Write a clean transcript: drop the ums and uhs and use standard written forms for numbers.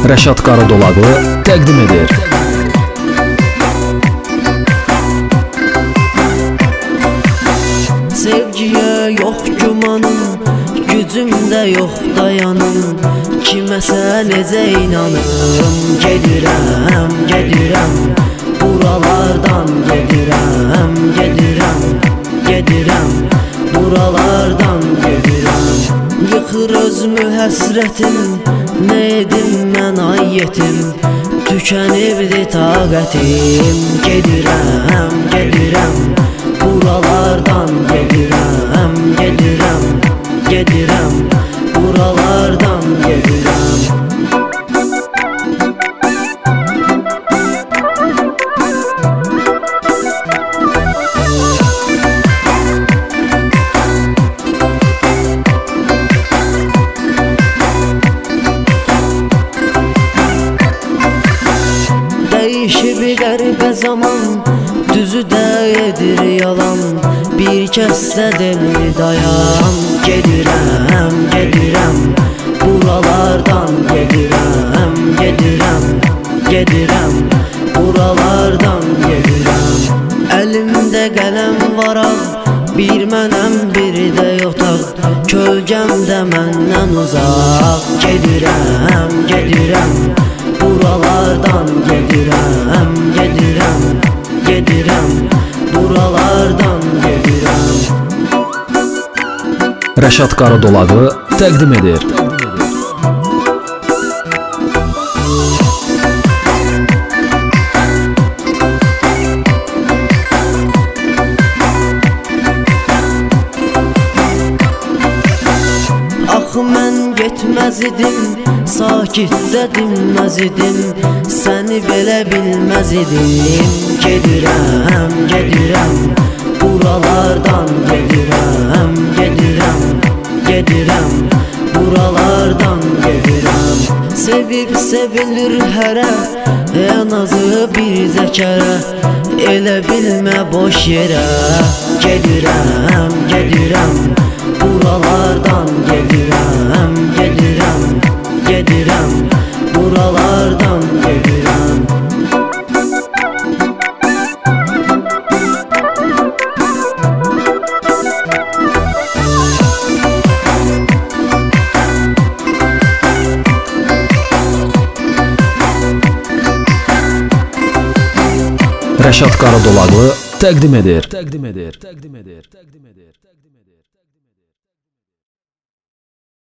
Rəşad Qaradolaqlı təqdim edir. Sevgiyə yox gümanım, gücümdə yox dayanım. Kiməsə necə inanım, gedirəm, gedirəm. Buralardan gedirəm, gedirəm, gedirəm. Buralardan gedirəm. Yıxır özümü həsrətim, nə edim mən ay yetim. Tükənibdi taqətim, gedirəm, gedirəm. Buralardan gedirəm, gedirəm, gedirəm. Buralardan gedirəm. Dəyişib qəribə zaman, düzü də edir yalan. Bir kəssə demir dayan, gedirəm, gedirəm. Buralardan gedirəm, gedirəm, gedirəm. Buralardan gedirəm. Əlimdə qələm varaq, bir mənəm, bir də yotaq. Kölgəmdə məndən uzaq, gedirəm, gedirəm. Buralardan gedirəm, gedirəm, gedirəm. Buralardan gedirəm. Rəşad Qaradolaqlı təqdim edir. Axı mən getməz idim, sakitcə dinməz idim. Səni belə bilməz idim, gedirəm, gedirəm. Buralardan gedirəm, gedirəm, gedirəm. Buralardan gedirəm. Sevib sevilir hərə, ən azı bir zəkərə. Elə bilmə boş yerə, gedirəm, gedirəm. Buralardan gedirəm, gedirəm, gedirəm. Buralardan gedirəm. Rəşad Qaradolaqlı təqdim edir. Təqdim edir. Təqdim edir. Təqdim edir. Təqdim edir.